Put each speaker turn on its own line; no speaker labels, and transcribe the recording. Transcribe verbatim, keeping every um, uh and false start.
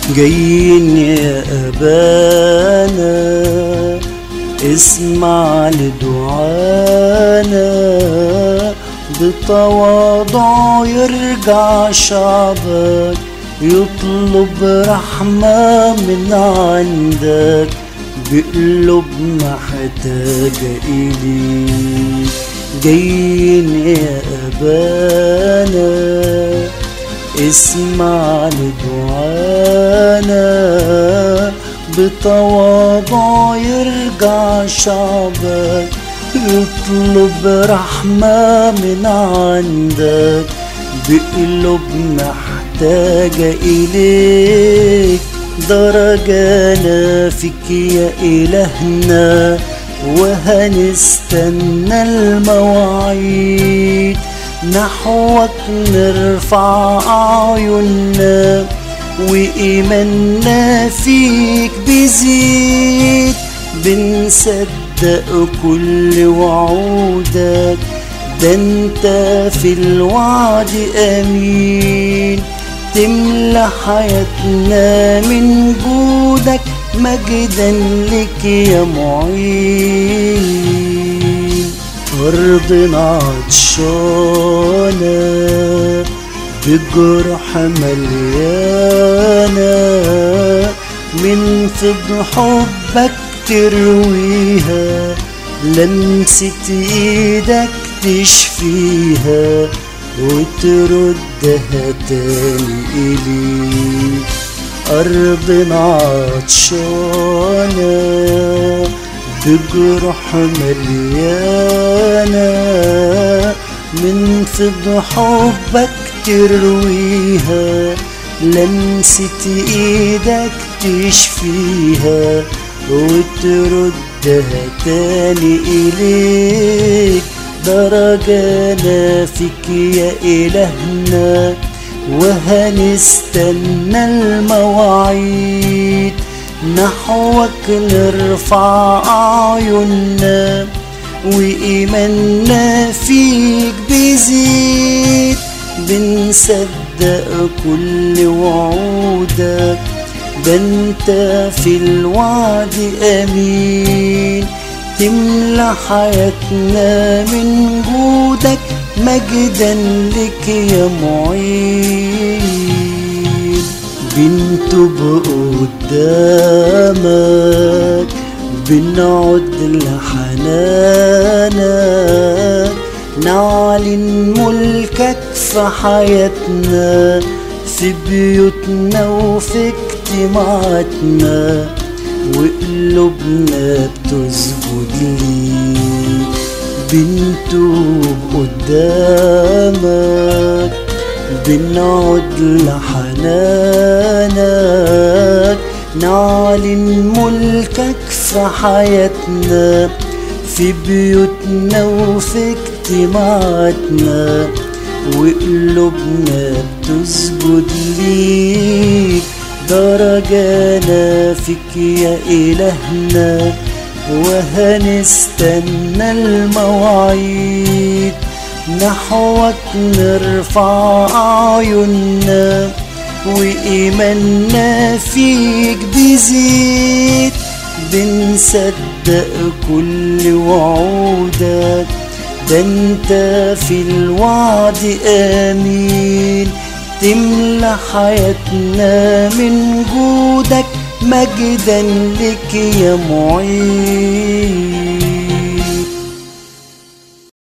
جايين يا أبانا اسمع لدعانا، بتواضع يرجع شعبك يطلب رحمة من عندك، بقلوب محتاجة إليك. جايين يا أبانا اسمع لدعانا، بتواضع يرجع شعبك يطلب رحمة من عندك، بقلوب محتاجة إليك. درجانا فيك يا إلهنا، وهنستنى المواعيد، نحوك نرفع أعيننا، وإيماننا فيك بيزيد. بنصدق كل وعودك، ده انت في الوعد أمين، تملى حياتنا من جودك، مجدا لك يا معين. أرضنا عطشانة بجرح مليانة، من فضل حبك ترويها، لمسة ايدك تشفيها، وتردها تاني إليك. أرضنا عطشانة بجرح مليانة، من فضل حبك ترويها، لمسة ايدك تشفيها، وتردها تاني إليك. درجانا فيك يا إلهنا، وهنستنى المواعيد، نحوك نرفع أعيننا، وإيماننا فيك بيزيد. بنصدق كل وعودك، ده انت في الوعد أمين، تملى حياتنا من جودك، مجدا لك يا معين. بنتوب قدامك، بنعد لحنانك، نعلن ملكك في حياتنا، في بيوتنا وفي اجتماعاتنا، وقلوبنا بتسجد ليك. بنتوب قدامك، بنعد لحنانك، نعلن ملكك في حياتنا، في بيوتنا وفي اجتماعاتنا، وقلوبنا بتسجد ليك. درجانا فيك يا إلهنا، وهنستنى المواعيد، نحوك نرفع أعيننا، وإيماننا فيك بيزيد. بنصدق كل وعودك، ده انت في الوعد آمين، تملى حياتنا من جودك، مجدا لك يا معين.